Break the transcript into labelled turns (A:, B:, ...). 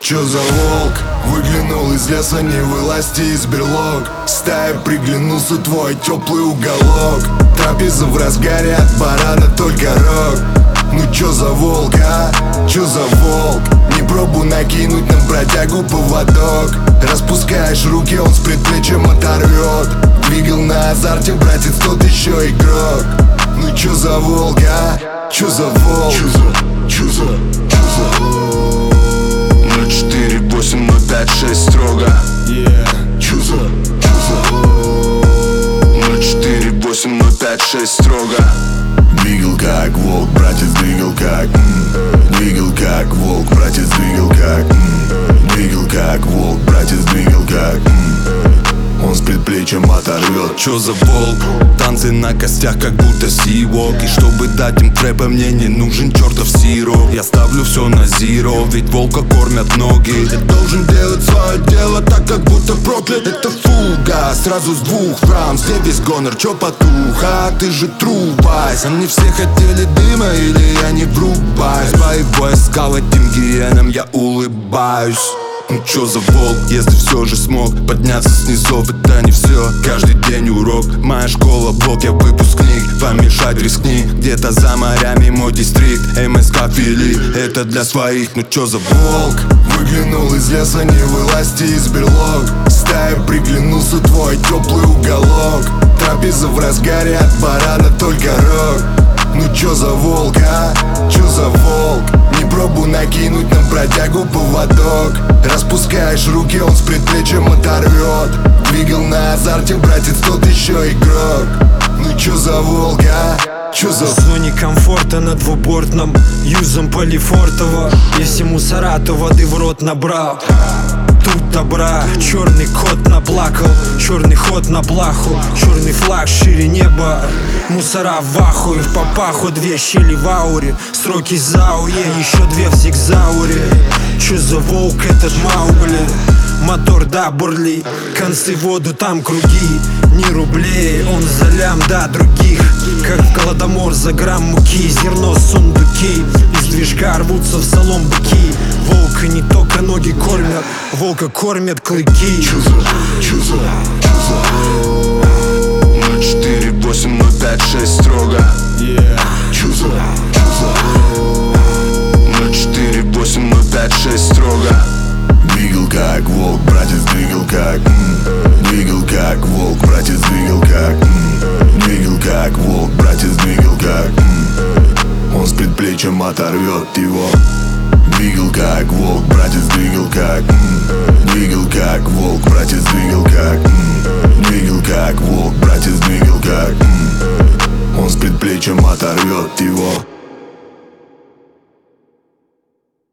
A: Чё за волк? Выглянул из леса, не вылазьте из берлог. Стая приглянулся твой теплый уголок. Трапеза в разгаре, от барана только рог. Ну чё за волк, а? Чё за волк? Не пробуй накинуть на бродягу поводок. Распускаешь руки, он с предплечьем оторвет. Двигал на азарте, братец, тот еще игрок. Ну чё за волк, а? Чё за волк? Чё за 048 056 строго. Чё за 048 056 строго. Двигал как волк, братец, двигал как двигал как волк, братец, двигал как двигал как волк, братец, двигал как он с предплечьем оторвет.
B: Чё за волк? Танцы на костях, как будто сивок. И чтобы дать им трэпа, мне не нужен чертов сироп. Я ставлю все на зиро, ведь волка кормят ноги. Ты должен делать свое дело так, как будто проклят. Это фуга, сразу с двух фрам. Где весь гонор, чё потух? А ты же трубайс. Они все хотели дыма, или я не врубаюсь? Боевой скал этим гиенам я улыбаюсь. Ну чё за волк, если все же смог подняться снизов, это не все. Каждый день урок, моя школа, блок, я выпускник. Помешать рискни, где-то за морями мой дистрикт. МСК Фили, это для своих. Ну чё за волк?
A: Выглянул из леса, не вылазьте из берлог. Стая приглянулся твой теплый уголок. Трапеза в разгаре, от барана только рог. Ну чё за волк, а? Чё за волк? Не пробуй накинуть на бродягу поводок. Распускаешь руки, он с предплечьем оторвет. Двигал на азарте, братец, тот еще игрок. Ну чё за волк, а? Чё за...
C: В зоне комфорта на двубортном юзом Полифортово. Если мусора, то воды в рот набрал. Тут добра, черный кот наплакал. Черный ход на плаху, черный флаг шире неба. Мусора в ахуе, в папаху, две щели в ауре. Сроки зауе, еще две в зигзауре. Чё за волк этот Маугли? Мотор, да, бурли, концы в воду, там круги. Не рублей, он за лям, да, других. Как в голодомор за грамм муки. Зерно, сундуки, из движка рвутся в салон быки. Волка не только ноги кормят, волка кормят клыки.
A: Чё за 048 056 строго. Чё за 048 056 строго. Двигал как волк, братец, двигал как двигал как волк, братец, двигал как двигал как волк, братец, двигал как он с предплечьем оторвет его. Двигал как волк, братец, двигал как двигал как волк, братец, двигал как двигал как волк, братец, двигал как он с предплечьем оторвет его.